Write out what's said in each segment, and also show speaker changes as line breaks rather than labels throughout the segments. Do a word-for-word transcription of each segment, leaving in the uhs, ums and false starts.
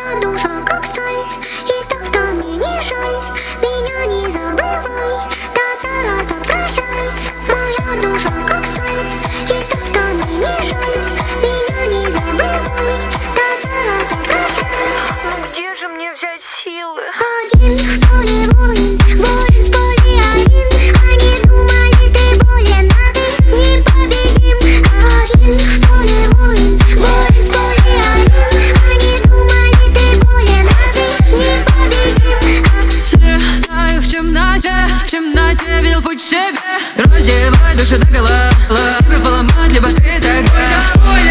Моя душа как сталь, и так-то мне не жаль. Меня не забывай, татарата прощай. Моя душа как сталь, и так-то мне не жаль. Меня не забывай, татарата прощай.
Ну где же мне взять силы?
Один в поле воин, воин в поле один. Они думали, ты болен, а ты непобедим. Один в поле воин, воин в поле один. Они думали, ты болен, а ты непобедим.
Летаю в темноте, в темноте видел путь к себе. Раздевай души до гола, тебя поломать, либо ты такая.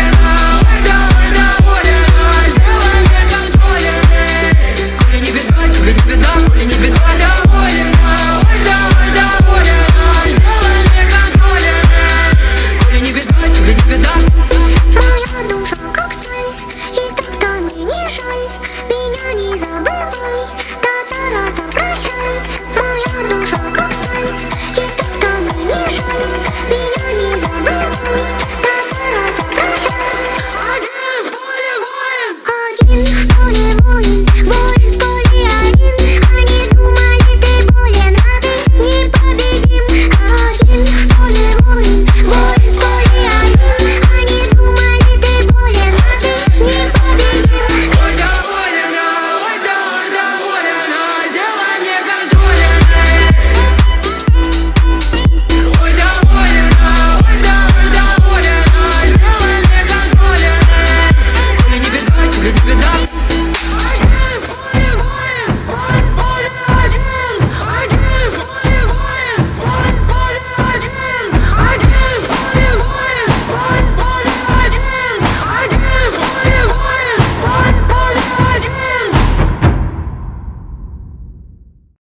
Моя душа как сталь, и так-то мне не жаль. Меня не забывай, татарата прощай.